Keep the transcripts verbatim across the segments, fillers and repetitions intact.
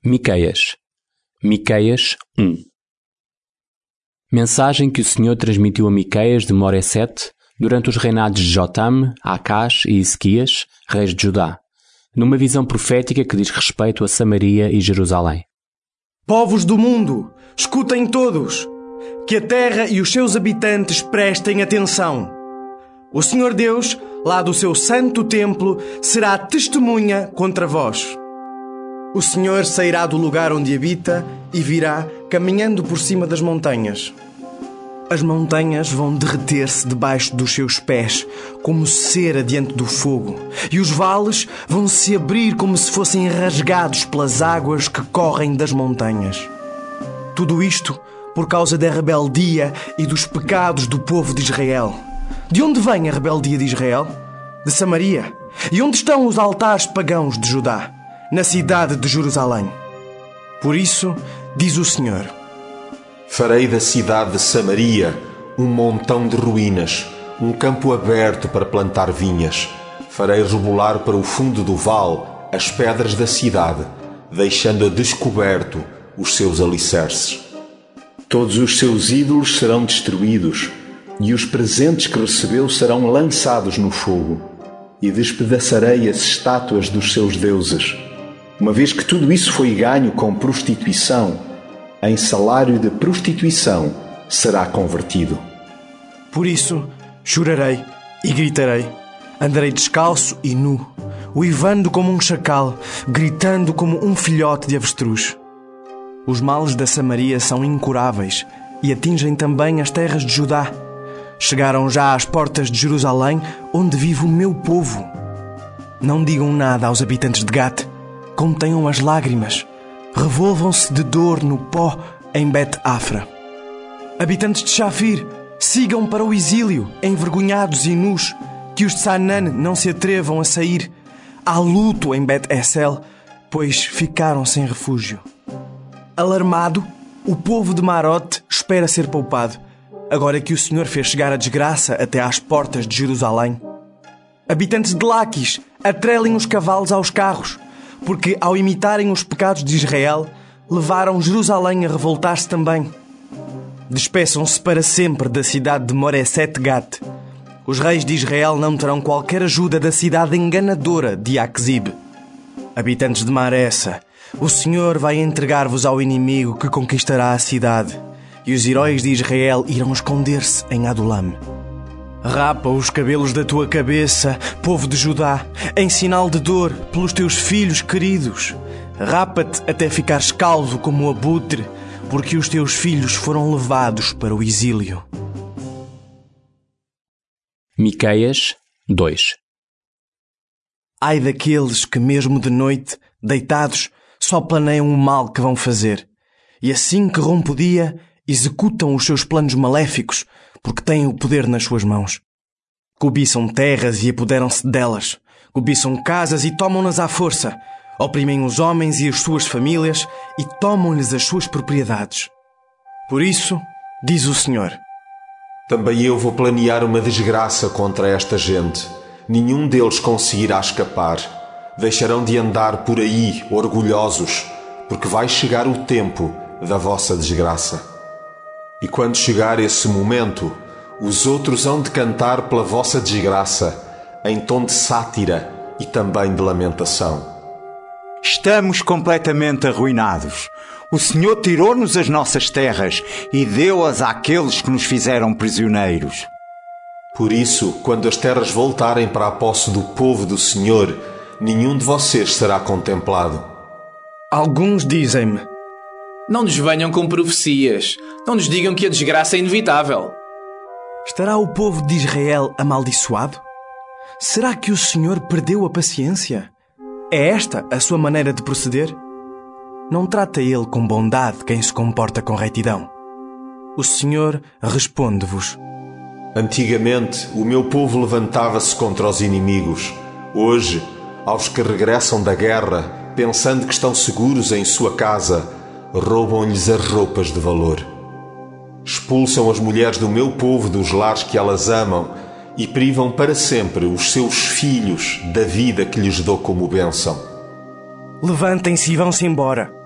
Miqueias, Miqueias um. Mensagem que o Senhor transmitiu a Miqueias de Moresete durante os reinados de Jotam, Acás e Ezequias, reis de Judá, numa visão profética que diz respeito a Samaria e Jerusalém. Povos do mundo, escutem todos, que a terra e os seus habitantes prestem atenção. O Senhor Deus, lá do seu santo templo, será testemunha contra vós. O Senhor sairá do lugar onde habita e virá caminhando por cima das montanhas. As montanhas vão derreter-se debaixo dos seus pés, como cera diante do fogo, e os vales vão se abrir como se fossem rasgados pelas águas que correm das montanhas. Tudo isto por causa da rebeldia e dos pecados do povo de Israel. De onde vem a rebeldia de Israel? De Samaria. E onde estão os altares pagãos de Judá? Na cidade de Jerusalém. Por isso, diz o Senhor: farei da cidade de Samaria um montão de ruínas, um campo aberto para plantar vinhas. Farei rebolar para o fundo do vale as pedras da cidade, deixando a descoberto os seus alicerces. Todos os seus ídolos serão destruídos, e os presentes que recebeu serão lançados no fogo, e despedaçarei as estátuas dos seus deuses. Uma vez que tudo isso foi ganho com prostituição, em salário de prostituição será convertido. Por isso, chorarei e gritarei, andarei descalço e nu, uivando como um chacal, gritando como um filhote de avestruz. Os males da Samaria são incuráveis e atingem também as terras de Judá. Chegaram já às portas de Jerusalém, onde vive o meu povo. Não digam nada aos habitantes de Gate, contenham as lágrimas, revolvam-se de dor no pó em Bet-Afra. Habitantes de Shafir, sigam para o exílio, envergonhados e nus, que os de Sanã não se atrevam a sair. Há luto em Bet-Esel, pois ficaram sem refúgio. Alarmado, o povo de Marote espera ser poupado, agora que o Senhor fez chegar a desgraça até às portas de Jerusalém. Habitantes de Laquis, atrelem os cavalos aos carros, porque ao imitarem os pecados de Israel, levaram Jerusalém a revoltar-se também. Despeçam-se para sempre da cidade de Moresete-Gate. Os reis de Israel não terão qualquer ajuda da cidade enganadora de Aquzib. Habitantes de Maressa, o Senhor vai entregar-vos ao inimigo que conquistará a cidade, e os heróis de Israel irão esconder-se em Adulam. Rapa os cabelos da tua cabeça, povo de Judá, em sinal de dor pelos teus filhos queridos. Rapa-te até ficares calvo como o abutre, porque os teus filhos foram levados para o exílio. Miqueias dois. Ai daqueles que mesmo de noite, deitados, só planeiam o mal que vão fazer, e assim que rompe o dia, executam os seus planos maléficos, porque têm o poder nas suas mãos. Cobiçam terras e apoderam-se delas. Cobiçam casas e tomam-nas à força. Oprimem os homens e as suas famílias e tomam-lhes as suas propriedades. Por isso, diz o Senhor: também eu vou planear uma desgraça contra esta gente. Nenhum deles conseguirá escapar. Deixarão de andar por aí orgulhosos, porque vai chegar o tempo da vossa desgraça. E quando chegar esse momento, os outros hão de cantar pela vossa desgraça, em tom de sátira e também de lamentação. Estamos completamente arruinados. O Senhor tirou-nos as nossas terras e deu-as àqueles que nos fizeram prisioneiros. Por isso, quando as terras voltarem para a posse do povo do Senhor, nenhum de vocês será contemplado. Alguns dizem-me: não nos venham com profecias. Não nos digam que a desgraça é inevitável. Estará o povo de Israel amaldiçoado? Será que o Senhor perdeu a paciência? É esta a sua maneira de proceder? Não trata ele com bondade quem se comporta com retidão. O Senhor responde-vos: antigamente o meu povo levantava-se contra os inimigos. Hoje, aos que regressam da guerra, pensando que estão seguros em sua casa, roubam-lhes as roupas de valor. Expulsam as mulheres do meu povo dos lares que elas amam e privam para sempre os seus filhos da vida que lhes dou como bênção. Levantem-se e vão-se embora.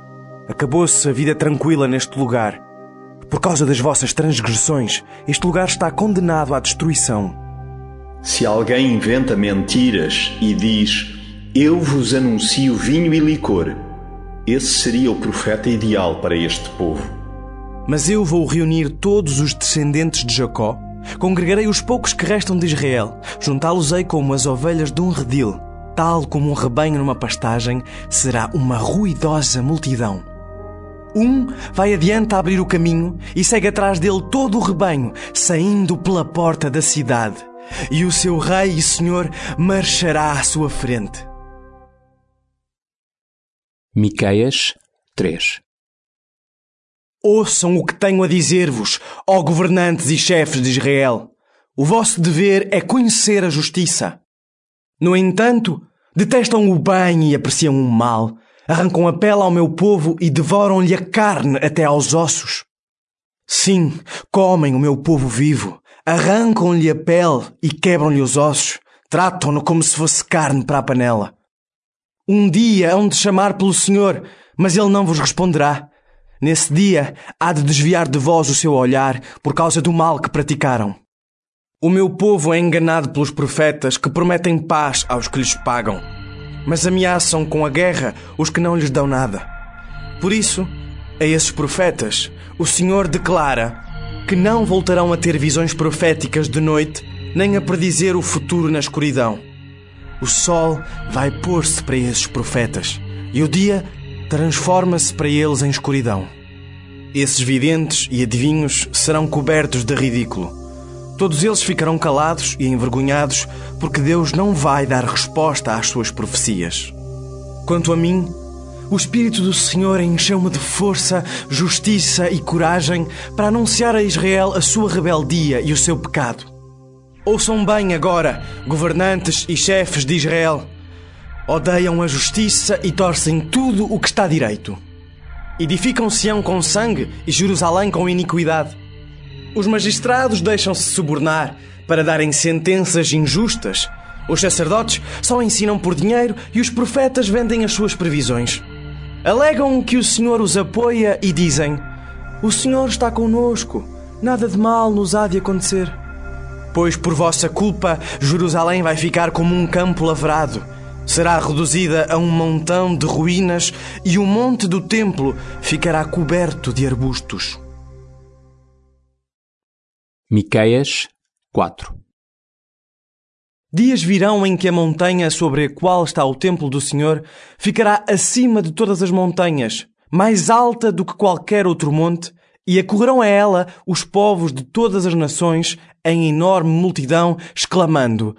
Acabou-se a vida tranquila neste lugar. Por causa das vossas transgressões, este lugar está condenado à destruição. Se alguém inventa mentiras e diz: eu vos anuncio vinho e licor, esse seria o profeta ideal para este povo. Mas eu vou reunir todos os descendentes de Jacó, congregarei os poucos que restam de Israel, juntá-los-ei como as ovelhas de um redil, tal como um rebanho numa pastagem, será uma ruidosa multidão. Um vai adiante a abrir o caminho e segue atrás dele todo o rebanho, saindo pela porta da cidade. E o seu rei e senhor marchará à sua frente. Miqueias três. Ouçam o que tenho a dizer-vos, ó governantes e chefes de Israel. O vosso dever é conhecer a justiça. No entanto, detestam o bem e apreciam o mal. Arrancam a pele ao meu povo e devoram-lhe a carne até aos ossos. Sim, comem o meu povo vivo. Arrancam-lhe a pele e quebram-lhe os ossos. Tratam-no como se fosse carne para a panela. Um dia hão de chamar pelo Senhor, mas Ele não vos responderá. Nesse dia há de desviar de vós o seu olhar por causa do mal que praticaram. O meu povo é enganado pelos profetas que prometem paz aos que lhes pagam, mas ameaçam com a guerra os que não lhes dão nada. Por isso, a esses profetas, o Senhor declara que não voltarão a ter visões proféticas de noite, nem a predizer o futuro na escuridão. O sol vai pôr-se para esses profetas, e o dia transforma-se para eles em escuridão. Esses videntes e adivinhos serão cobertos de ridículo. Todos eles ficarão calados e envergonhados, porque Deus não vai dar resposta às suas profecias. Quanto a mim, o Espírito do Senhor encheu-me de força, justiça e coragem para anunciar a Israel a sua rebeldia e o seu pecado. Ouçam bem agora, governantes e chefes de Israel. Odeiam a justiça e torcem tudo o que está direito. Edificam Sião com sangue e Jerusalém com iniquidade. Os magistrados deixam-se subornar para darem sentenças injustas. Os sacerdotes só ensinam por dinheiro e os profetas vendem as suas previsões. Alegam que o Senhor os apoia e dizem: o Senhor está conosco, nada de mal nos há de acontecer. Pois por vossa culpa Jerusalém vai ficar como um campo lavrado. Será reduzida a um montão de ruínas e o monte do templo ficará coberto de arbustos. Miqueias quatro. Dias virão em que a montanha sobre a qual está o templo do Senhor ficará acima de todas as montanhas, mais alta do que qualquer outro monte, e acorrerão a ela os povos de todas as nações em enorme multidão, exclamando: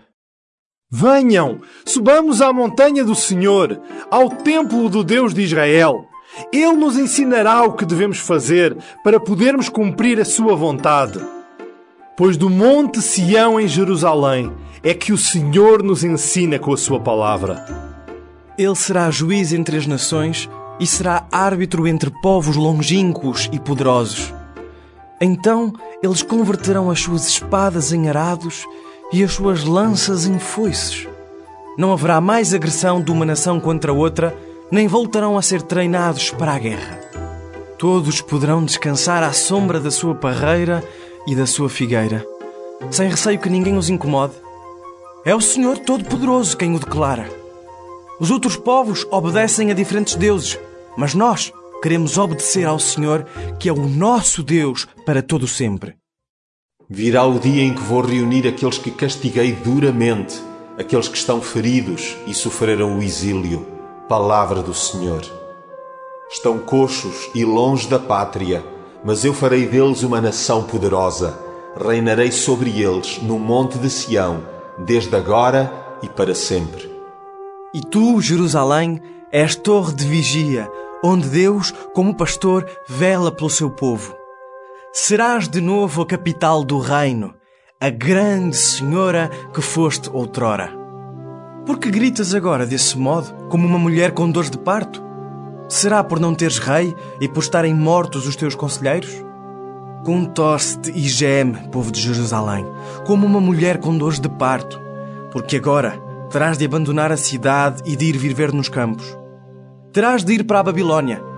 venham, subamos à montanha do Senhor, ao templo do Deus de Israel. Ele nos ensinará o que devemos fazer para podermos cumprir a sua vontade. Pois do monte Sião em Jerusalém é que o Senhor nos ensina com a sua palavra. Ele será juiz entre as nações e será árbitro entre povos longínquos e poderosos. Então eles converterão as suas espadas em arados e as suas lanças em foices. Não haverá mais agressão de uma nação contra outra, nem voltarão a ser treinados para a guerra. Todos poderão descansar à sombra da sua parreira e da sua figueira, sem receio que ninguém os incomode. É o Senhor Todo-Poderoso quem o declara. Os outros povos obedecem a diferentes deuses, mas nós queremos obedecer ao Senhor, que é o nosso Deus para todo sempre. Virá o dia em que vou reunir aqueles que castiguei duramente, aqueles que estão feridos e sofreram o exílio. Palavra do Senhor. Estão coxos e longe da pátria, mas eu farei deles uma nação poderosa. Reinarei sobre eles no monte de Sião, desde agora e para sempre. E tu, Jerusalém, és torre de vigia, onde Deus, como pastor, vela pelo seu povo. Serás de novo a capital do reino, a grande senhora que foste outrora. Por que gritas agora desse modo, como uma mulher com dores de parto? Será por não teres rei e por estarem mortos os teus conselheiros? Contorce-te e geme, povo de Jerusalém, como uma mulher com dores de parto, porque agora terás de abandonar a cidade e de ir viver nos campos. Terás de ir para a Babilônia.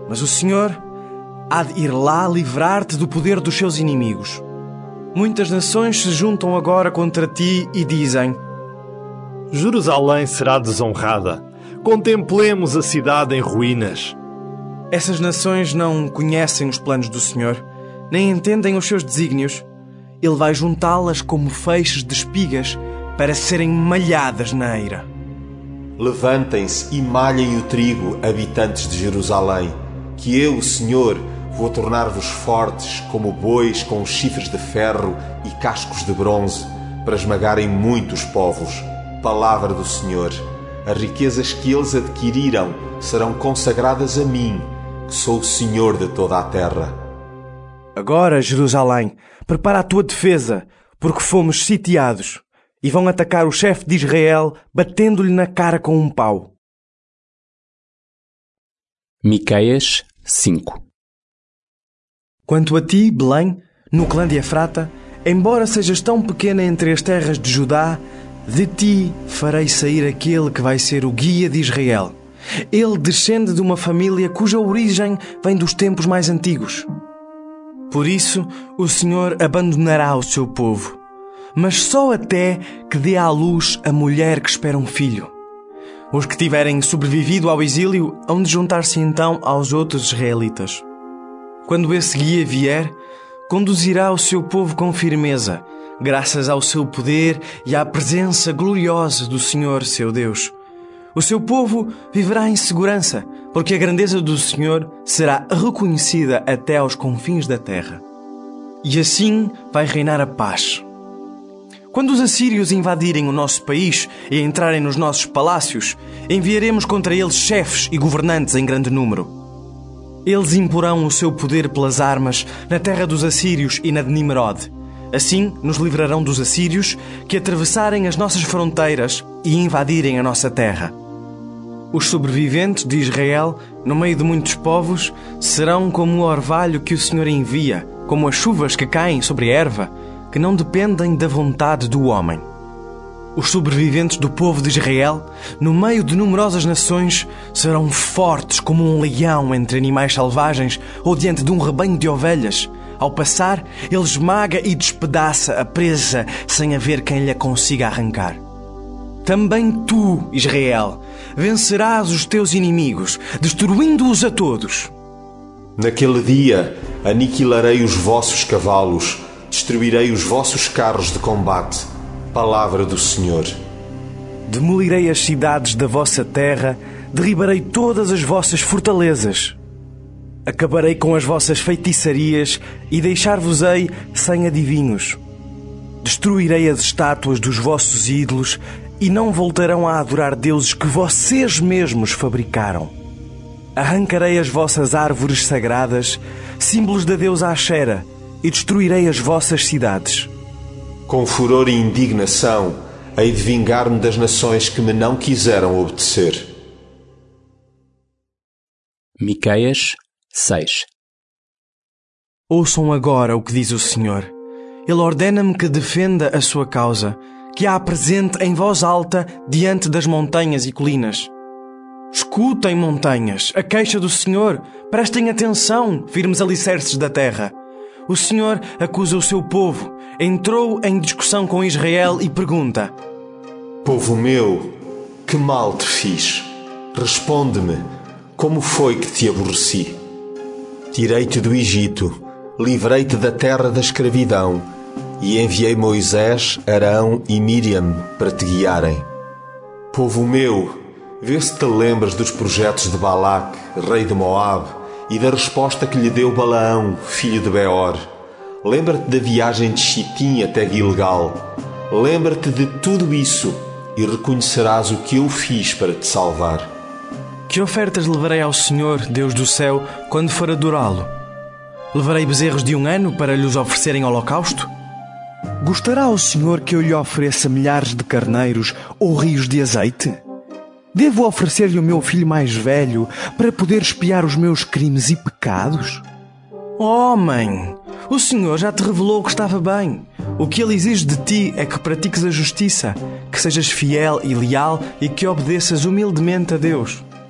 Mas o Senhor há de ir lá livrar-te do poder dos seus inimigos. Muitas nações se juntam agora contra ti e dizem: Jerusalém será desonrada. Contemplemos a cidade em ruínas. Essas nações não conhecem os planos do Senhor, nem entendem os seus desígnios. Ele vai juntá-las como feixes de espigas para serem malhadas na eira. Levantem-se e malhem o trigo, habitantes de Jerusalém, que eu, o Senhor, vou tornar-vos fortes como bois com chifres de ferro e cascos de bronze, para esmagarem muitos povos. Palavra do Senhor. As riquezas que eles adquiriram serão consagradas a mim, que sou o Senhor de toda a terra. Agora, Jerusalém, prepara a tua defesa, porque fomos sitiados, e vão atacar o chefe de Israel, batendo-lhe na cara com um pau. Miqueias cinco. Quanto a ti, Belém, no clã de Efrata, embora sejas tão pequena entre as terras de Judá, de ti farei sair aquele que vai ser o guia de Israel. Ele descende de uma família cuja origem vem dos tempos mais antigos. Por isso, o Senhor abandonará o seu povo, mas só até que dê à luz a mulher que espera um filho. Os que tiverem sobrevivido ao exílio hão de juntar-se então aos outros israelitas. Quando esse guia vier, conduzirá o seu povo com firmeza, graças ao seu poder e à presença gloriosa do Senhor, seu Deus. O seu povo viverá em segurança, porque a grandeza do Senhor será reconhecida até aos confins da terra. E assim vai reinar a paz. Quando os assírios invadirem o nosso país e entrarem nos nossos palácios, enviaremos contra eles chefes e governantes em grande número. Eles imporão o seu poder pelas armas na terra dos assírios e na de Nimrod. Assim nos livrarão dos assírios que atravessarem as nossas fronteiras e invadirem a nossa terra. Os sobreviventes de Israel, no meio de muitos povos, serão como o orvalho que o Senhor envia, como as chuvas que caem sobre a erva, que não dependem da vontade do homem. Os sobreviventes do povo de Israel, no meio de numerosas nações, serão fortes como um leão entre animais selvagens ou diante de um rebanho de ovelhas. Ao passar, ele esmaga e despedaça a presa sem haver quem lhe consiga arrancar. Também tu, Israel, vencerás os teus inimigos, destruindo-os a todos. Naquele dia aniquilarei os vossos cavalos, destruirei os vossos carros de combate. Palavra do Senhor. Demolirei as cidades da vossa terra, derribarei todas as vossas fortalezas. Acabarei com as vossas feitiçarias e deixar-vos-ei sem adivinhos. Destruirei as estátuas dos vossos ídolos e não voltarão a adorar deuses que vocês mesmos fabricaram. Arrancarei as vossas árvores sagradas, símbolos da deusa Axera, e destruirei as vossas cidades. Com furor e indignação, hei de vingar-me das nações que me não quiseram obedecer. Miqueias seis. Ouçam agora o que diz o Senhor. Ele ordena-me que defenda a sua causa, que a apresente em voz alta diante das montanhas e colinas. Escutem, montanhas, a queixa do Senhor. Prestem atenção, firmes alicerces da terra. O Senhor acusa o seu povo, entrou em discussão com Israel e pergunta: Povo meu, que mal te fiz? Responde-me, como foi que te aborreci? Tirei-te do Egito, livrei-te da terra da escravidão e enviei Moisés, Arão e Míriam para te guiarem. Povo meu, vê se te lembras dos projetos de Balaque, rei de Moabe, e da resposta que lhe deu Balaão, filho de Beor. Lembra-te da viagem de Chitim até Gilgal. Lembra-te de tudo isso e reconhecerás o que eu fiz para te salvar. Que ofertas levarei ao Senhor, Deus do céu, quando for adorá-lo? Levarei bezerros de um ano para lhes oferecerem holocausto? Gostará o Senhor que eu lhe ofereça milhares de carneiros ou rios de azeite? Devo oferecer-lhe o meu filho mais velho para poder expiar os meus crimes e pecados? Homem, o Senhor já te revelou que estava bem. O que Ele exige de ti é que pratiques a justiça, que sejas fiel e leal e que obedeças humildemente a Deus.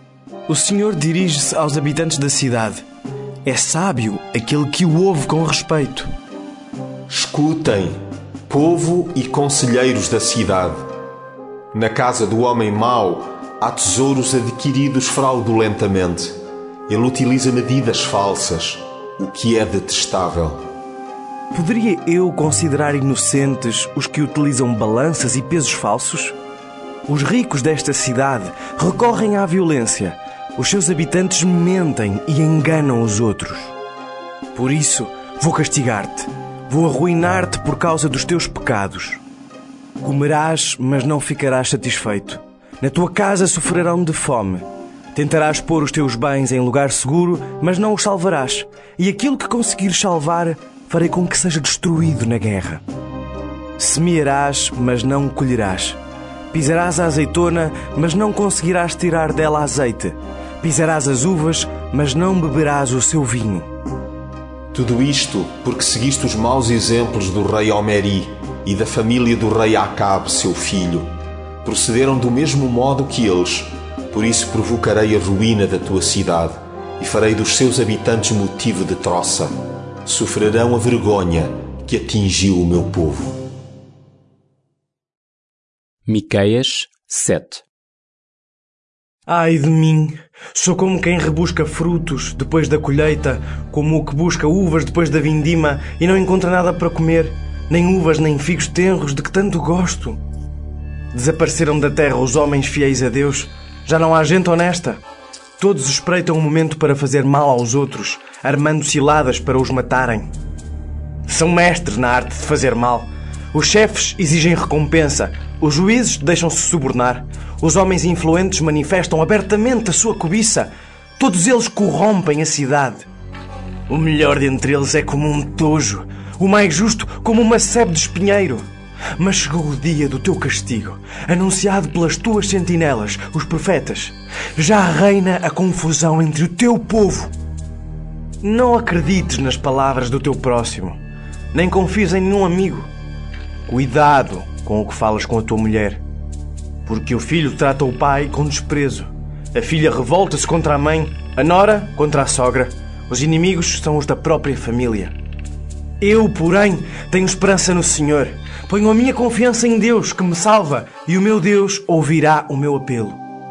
O Senhor dirige-se aos habitantes da cidade. É sábio aquele que o ouve com respeito. Escutem, povo e conselheiros da cidade. Na casa do homem mau há tesouros adquiridos fraudulentamente. Ele utiliza medidas falsas, o que é detestável. Poderia eu considerar inocentes os que utilizam balanças e pesos falsos? Os ricos desta cidade recorrem à violência. Os seus habitantes mentem e enganam os outros. Por isso, vou castigar-te. Vou arruinar-te por causa dos teus pecados. Comerás, mas não ficarás satisfeito. Na tua casa sofrerão de fome. Tentarás pôr os teus bens em lugar seguro, mas não os salvarás. E aquilo que conseguires salvar, farei com que seja destruído na guerra. Semearás, mas não colherás. Pisarás a azeitona, mas não conseguirás tirar dela azeite. Pisarás as uvas, mas não beberás o seu vinho. Tudo isto porque seguiste os maus exemplos do rei Omeri e da família do rei Acabe, seu filho. Procederam do mesmo modo que eles. Por isso provocarei a ruína da tua cidade e farei dos seus habitantes motivo de troça. Sofrerão a vergonha que atingiu o meu povo. Miqueias sete. Ai de mim! Sou como quem rebusca frutos depois da colheita, como o que busca uvas depois da vindima e não encontra nada para comer, nem uvas nem figos tenros de que tanto gosto. Desapareceram da terra os homens fiéis a Deus. Já não há gente honesta. Todos espreitam um momento para fazer mal aos outros, armando ciladas para os matarem. São mestres na arte de fazer mal. Os chefes exigem recompensa. Os juízes deixam-se subornar. Os homens influentes manifestam abertamente a sua cobiça. Todos eles corrompem a cidade. O melhor dentre eles é como um tojo, o mais justo como uma sebe de espinheiro. Mas chegou o dia do teu castigo, anunciado pelas tuas sentinelas, os profetas. Já reina a confusão entre o teu povo. Não acredites nas palavras do teu próximo, nem confies em nenhum amigo. Cuidado com o que falas com a tua mulher, porque o filho trata o pai com desprezo. A filha revolta-se contra a mãe, a nora contra a sogra. Os inimigos são os da própria família. Eu, porém, tenho esperança no Senhor. Ponho a minha confiança em Deus, que me salva, e o meu Deus ouvirá o meu apelo.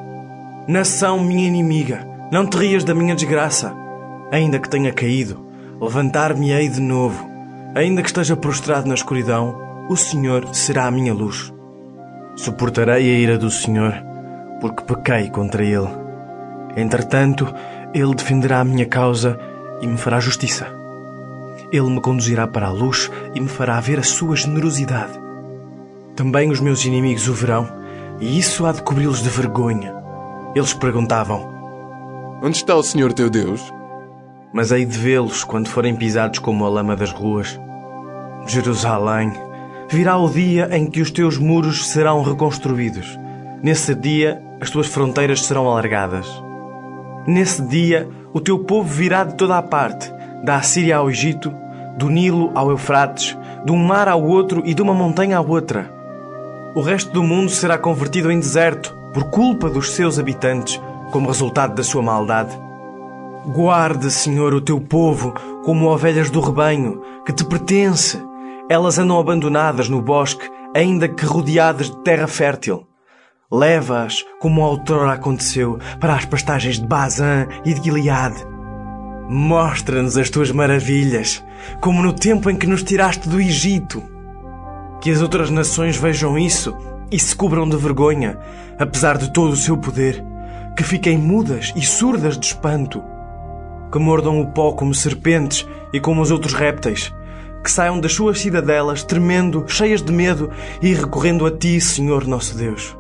Nação minha inimiga, não te rias da minha desgraça. Ainda que tenha caído, levantar-me-ei de novo. Ainda que esteja prostrado na escuridão, o Senhor será a minha luz. Suportarei a ira do Senhor, porque pequei contra Ele. Entretanto, Ele defenderá a minha causa e me fará justiça. Ele me conduzirá para a luz e me fará ver a sua generosidade. Também os meus inimigos o verão, e isso há de cobri-los de vergonha. Eles perguntavam: onde está o Senhor teu Deus? Mas hei de vê-los quando forem pisados como a lama das ruas. Jerusalém, virá o dia em que os teus muros serão reconstruídos. Nesse dia, as tuas fronteiras serão alargadas. Nesse dia, o teu povo virá de toda a parte, da Assíria ao Egito, do Nilo ao Eufrates, de um mar ao outro e de uma montanha à outra. O resto do mundo será convertido em deserto, por culpa dos seus habitantes, como resultado da sua maldade. Guarde, Senhor, o teu povo como ovelhas do rebanho, que te pertence. Elas andam abandonadas no bosque, ainda que rodeadas de terra fértil. Leva-as, como outrora aconteceu, para as pastagens de Bazã e de Gileade. Mostra-nos as tuas maravilhas, como no tempo em que nos tiraste do Egito. Que as outras nações vejam isso e se cubram de vergonha, apesar de todo o seu poder. Que fiquem mudas e surdas de espanto. Que mordam o pó como serpentes e como os outros répteis. Que saiam das suas cidadelas tremendo, cheias de medo e recorrendo a ti, Senhor nosso Deus.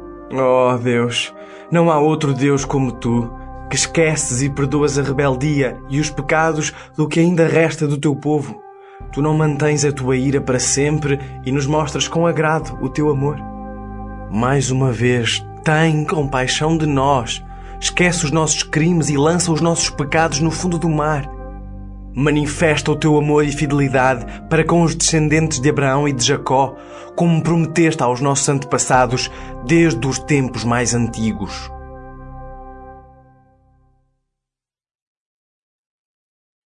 Oh Deus, não há outro Deus como tu, que esqueces e perdoas a rebeldia e os pecados do que ainda resta do teu povo. Tu não mantens a tua ira para sempre e nos mostras com agrado o teu amor. Mais uma vez, tem compaixão de nós. Esquece os nossos crimes e lança os nossos pecados no fundo do mar. Manifesta o teu amor e fidelidade para com os descendentes de Abraão e de Jacó, como prometeste aos nossos antepassados desde os tempos mais antigos.